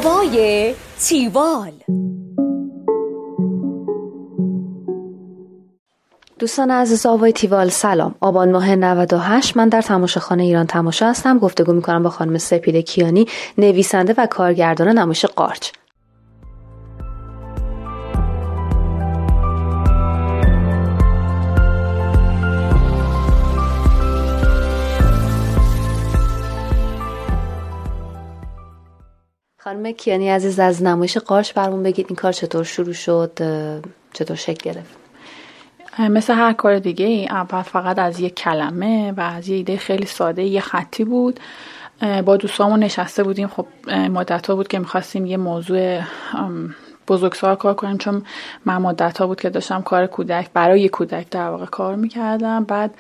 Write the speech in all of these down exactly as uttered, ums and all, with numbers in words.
آوای تیوال. دوستان عزیز آوای تیوال سلام. آبان ماه نود و هشت من در تماشاخانه ایران تماشا هستم. گفتگو میکنم با خانم سپیده کیانی، نویسنده و کارگردان نمایش قارچ. خانم کیانی عزیز، از نمایش قارچ برامون بگید این کار چطور شروع شد، چطور شکل گرفت؟ مثل هر کار دیگه ای اول فقط از یک کلمه و از یه ایده خیلی ساده، یه خطی بود. با دوستامون نشسته بودیم، خب مدت‌ها بود که می‌خواستیم یه موضوع بزرگسال کار کنیم، چون من مدت‌ها بود که داشتم کار کودک برای کودک در واقع کار می‌کردم. بعد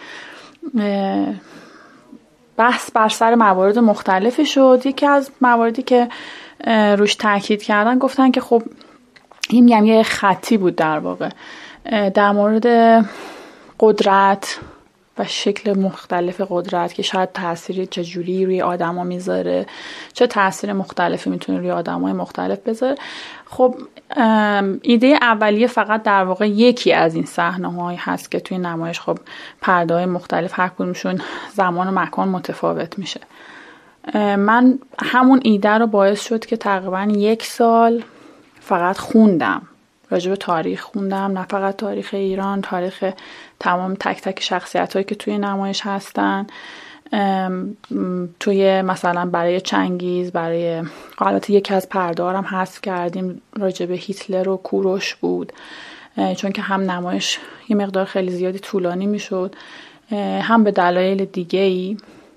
بحث بر سر موارد مختلفی شد. یکی از مواردی که روش تاکید کردن گفتن که خب این میگم یه خطی بود در واقع در مورد قدرت و شکل مختلف قدرت که شاید تأثیری چجوری روی آدما میذاره، چه تأثیر مختلفی میتونه روی آدمای مختلف بذاره. خب ایده اولیه فقط در واقع یکی از این صحنه‌هایی هست که توی نمایش خب پرده‌های مختلف هر کدومشون زمان و مکان متفاوت میشه. من همون ایده رو باعث شد که تقریبا یک سال فقط خوندم، راجع به تاریخ خوندم، نه فقط تاریخ ایران، تاریخ تمام تک تک شخصیت‌هایی که توی نمایش هستن. توی مثلا برای چنگیز، برای البته یکی از پرده‌ها هم حذف کردیم، راجع به هیتلر و کوروش بود، چون که هم نمایش یه مقدار خیلی زیادی طولانی میشد، هم به دلایل دیگه‌ای.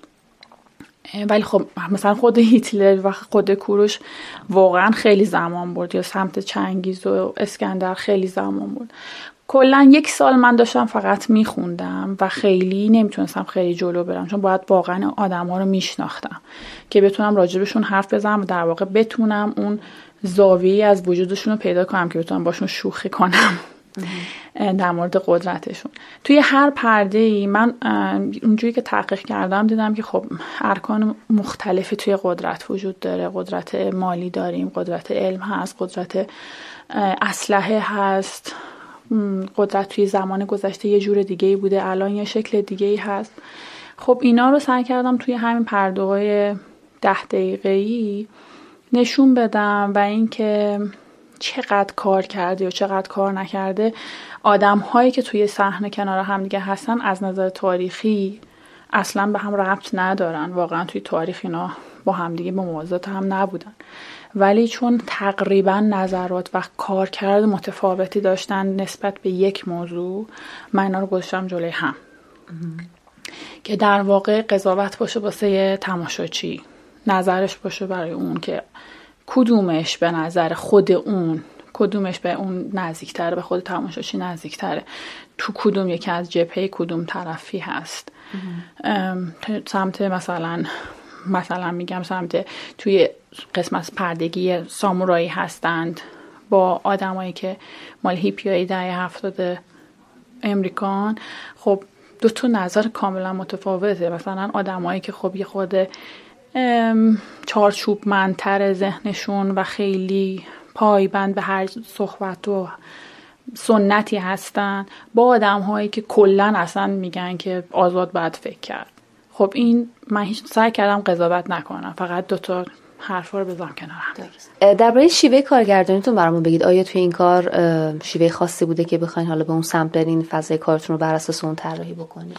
ولی خب مثلا خود هیتلر و خود کوروش واقعا خیلی زمان برد، یا سمت چنگیز و اسکندر خیلی زمان برد. کلا یک سال من داشتم فقط میخوندم و خیلی نمیتونستم خیلی جلو برم، چون باید واقعا آدم ها رو میشناختم که بتونم راجبشون حرف بزنم و در واقع بتونم اون زاویه از وجودشون رو پیدا کنم که بتونم باشون شوخی کنم در مورد قدرتشون. توی هر پرده‌ای من اونجوری که تحقیق کردم دیدم که خب ارکان مختلفی توی قدرت وجود داره. قدرت مالی داریم، قدرت علم هست، قدرت اسلحه هست، قدرت توی زمان گذشته یه جور دیگه‌ای بوده، الان یه شکل دیگه‌ای هست. خب اینا رو سعی کردم توی همین پرده‌های ده دقیقه‌ای نشون بدم و اینکه چقدر کار کرده و چقدر کار نکرده آدم هایی که توی صحنه کنار هم دیگه هستن از نظر تاریخی اصلا به هم ربط ندارن. واقعا توی تاریخ اینا با هم دیگه به موازات هم نبودن، ولی چون تقریبا نظرات و کارکرد متفاوتی داشتن نسبت به یک موضوع، من اینا رو گذاشتم جلوی هم که در واقع قضاوت باشه واسه تماشاچی، نظرش باشه برای اون که کدومش به نظر خود اون، کدومش به اون نزدیکتره، به خود تماشاچی نزدیکتره، تو کدوم یکی از جبهه کدوم طرفی هست. سمت مثلا مثلا میگم سمت توی قسمت پردگی سامورایی هستند با آدمایی که مال هیپیای دهه هفتاد امریکان. خب دو تا نظر کاملا متفاوته. مثلا آدمایی که خب یه خود چارچوب منتر ذهنشون و خیلی پایبند به هر صحبت و سنتی هستن، با آدم هایی که کلن اصلا میگن که آزاد باید فکر کرد. خب این من هیچ سعی کردم قضاوت نکنم، فقط دوتا حرفا رو بذارم کنار هم. درباره شیوه کارگردانیتون برامون بگید. آیا توی این کار شیوه خاصی بوده که بخواین حالا به اون سمت برین، فضای کارتون رو بر اساس اون طراحی بکنید؟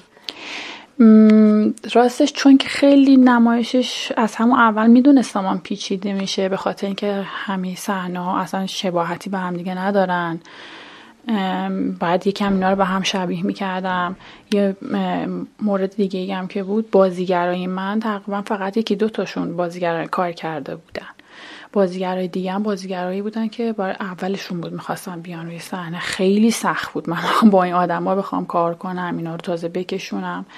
راستش چون که خیلی نمایشش از همون اول میدونستم من پیچیده میشه، به خاطر اینکه همه صحنه‌ها اصلا شباهتی به هم دیگه ندارن. بعد یکم اینا رو به هم شبیه میکردم. یه مورد دیگه هم که بود، بازیگرای من تقریبا فقط یکی دو تاشون بازیگر کار کرده بودن. بازیگرای دیگه هم بازیگرایی بودن که برای اولشون بود میخواستم بیان روی صحنه. خیلی سخت بود من با این آدما بخوام کار کنم، اینا رو تازه بکشونم.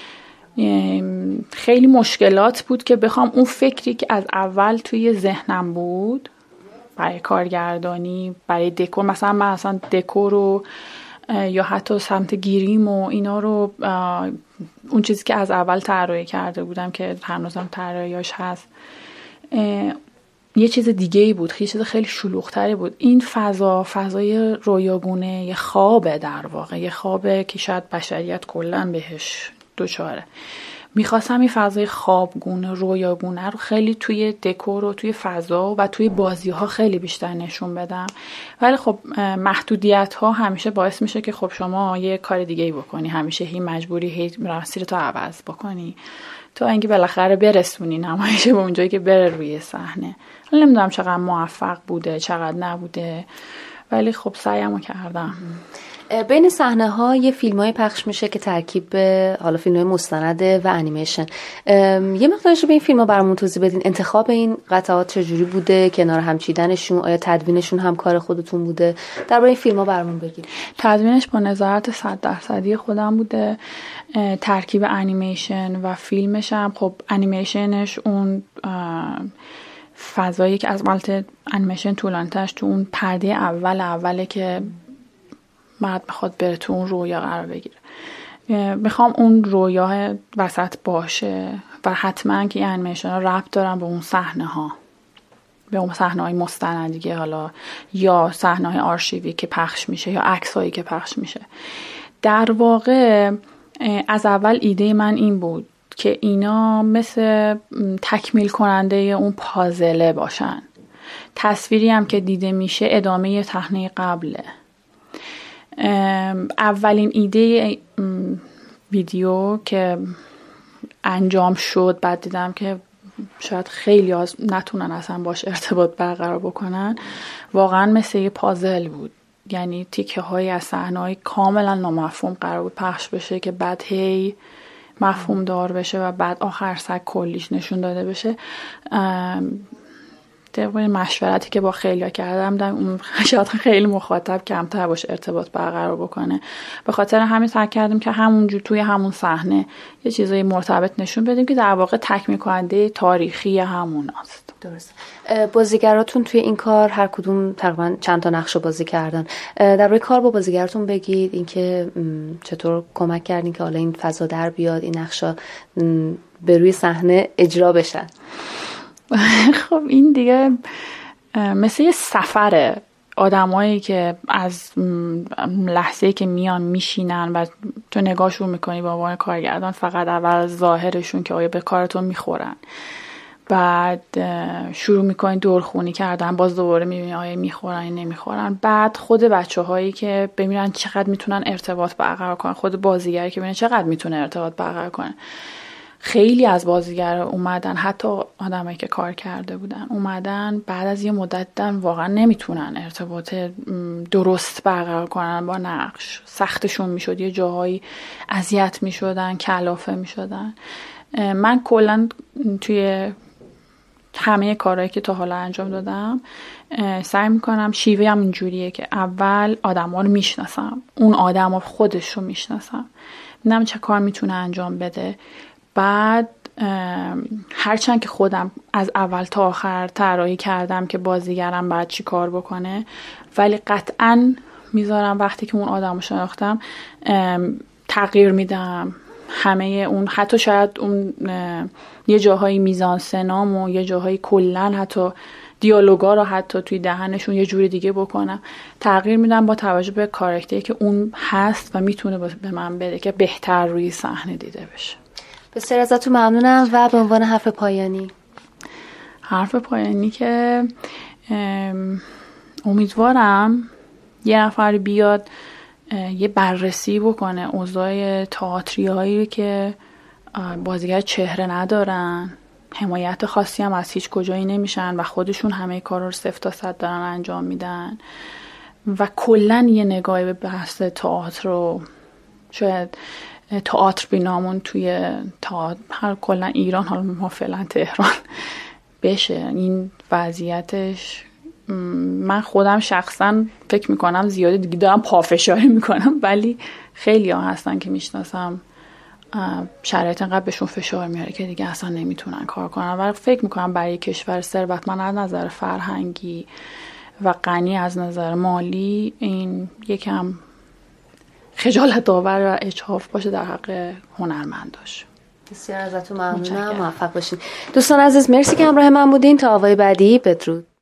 خیلی مشکلات بود که بخوام اون فکری که از اول توی ذهنم بود برای کارگردانی، برای دکور، مثلا من اصلا دکور رو یا حتی سمت گیریم و اینا رو، اون چیزی که از اول طراحی کرده بودم که هنوزم طراحیاش هست، یه چیز دیگه ای بود، یه چیز خیلی شلوغ‌تری بود. این فضا فضای رویاگونه، یه خوابه در واقع، یه خوابه که شاید بشریت کلاً بهش دوچاره. میخواستم این فضای خوابگونه، رویاگونه رو خیلی توی دکور و توی فضا و توی بازی ها خیلی بیشتر نشون بدم. ولی خب محدودیت ها همیشه باعث میشه که خب شما یه کار دیگه ای بکنی، همیشه هی مجبوری هی مسیرتو عوض بکنی تا اینکه بالاخره برسونی نمایش به اونجایی که بره روی صحنه. نمیدونم چقدر موفق بوده چقدر نبوده، ولی خب سعیمو کردم. بین صحنه ها یه فیلم های پخش میشه که ترکیب حالا فیلم های مستنده و انیمیشن. یه مقدارش به این فیلم ها برامون توضیح بدین. انتخاب این قطعات چجوری بوده؟ کنار هم چیدنشون، آیا تدوینشون هم کار خودتون بوده؟ درباره این فیلم ها برامون بگید. تدوینش با نظارت صد درصدی خودم بوده. ترکیب انیمیشن و فیلمش هم خب انیمیشنش اون فضایی که از مالت انیمیشن طولانی‌ترش تو اون پرده اول اوله که مرد میخواد بره تو اون رویا قرار بگیره. میخوام اون رویا وسط باشه و حتما که این انیمیشن ها ربط دارن به اون صحنه ها، به اون صحنه های مستندیه، حالا یا صحنه های آرشیوی که پخش میشه یا عکس هایی که پخش میشه. در واقع از اول ایده من این بود که اینا مثل تکمیل کننده اون پازله باشن. تصویری هم که دیده میشه ادامه صحنه قبله. اولین ایده ویدیو که انجام شد، بعد دیدم که شاید خیلی از نتونن اصلا باش ارتباط برقرار بکنن، واقعا مثل یه پازل بود. یعنی تیکه های از صحنه‌های کاملا نامفهوم قرار بود پخش بشه که بعد هی مفهوم دار بشه و بعد آخر سر کلیش نشون داده بشه. طبق مشورتی که با خیلیا کردم دم اون شاید خیلی مخاطب کمتر باشه ارتباط برقرار بکنه، به خاطر همین سعی کردیم که همونجور توی همون صحنه یه چیزای مرتبط نشون بدیم که در واقع تکمیل کننده تاریخی همون است. درست. بازیگراتون توی این کار هر کدوم تقریبا چند تا نقش بازی کردن. در روی کار با بازیگراتون بگید اینکه چطور کمک کردین که حالا این فضا در بیاد، این نقشا به روی صحنه اجرا بشن. خب این دیگه مثل یه سفره. آدمایی که از لحظه‌ای که میان میشینن و تو نگاهشون میکنی با عنوان کارگردان، فقط اول ظاهرشون که آیا به کارتون میخورن، بعد شروع میکنی دورخونی کردن، باز دوباره میبینی آیا میخورن یا نمیخورن، بعد خود بچه هایی که ببینن چقدر میتونن ارتباط برقرار کنن، خود بازیگری که ببینن چقدر میتونه ارتباط برقرار کنه. خیلی از بازیگر اومدن، حتی آدمایی که کار کرده بودن اومدن بعد از یه مدت دن واقعا نمیتونن ارتباط درست برقرار کنن با نقش، سختشون میشد، یه جاهایی اذیت میشدن، کلافه میشدن. من کلا توی همه کارهایی که تا حالا انجام دادم سعی میکنم شیوه هم اینجوریه که اول آدم ها رو میشناسم، اون آدم ها خودش رو میشناسم، میدونم چه کار میتونه انجام بده، بعد هرچند که خودم از اول تا آخر طراحی کردم که بازیگرم باید چی کار بکنه، ولی قطعاً میذارم وقتی که اون آدم رو شناختم تغییر میدم همه اون، حتی شاید اون یه جاهای میزان سنام و یه جاهای کلن حتی دیالوگا رو حتی توی دهنشون یه جور دیگه بکنم، تغییر میدم با توجه به کاراکتری که اون هست و میتونه به من بده که بهتر روی صحنه دیده بشه. بسیار ازتون ممنونم. و به عنوان حرف پایانی حرف پایانی که امیدوارم یه نفر بیاد یه بررسی بکنه اوضاع تئاتری هایی که بازیگر چهره ندارن، حمایت خاصی هم از هیچ کجایی نمیشن و خودشون همه کارا رو صفر تا صد دارن انجام میدن، و کلا یه نگاهی به بحث تئاتر رو، شاید تئاتر بینامون توی تئاتر هر کلا ایران، حالا ما فعلا تهران بشه. این وضعیتش من خودم شخصا فکر میکنم زیاده دیگه دارم پافشاری میکنم، ولی خیلی ها هستن که میشناسم شرایط انقدر بهشون فشار میاره که دیگه اصلا نمیتونن کار کنن، ولی فکر میکنم برای کشور ثروتمند از نظر فرهنگی و غنی از نظر مالی این یکم خجالت آور و اجحاف باشه در حق هنرمنداش. بسیار ازتون ممنونم. موفق باشین دوستان عزیز. مرسی که همراه من بودین. تا آوای بعدی، بدرود.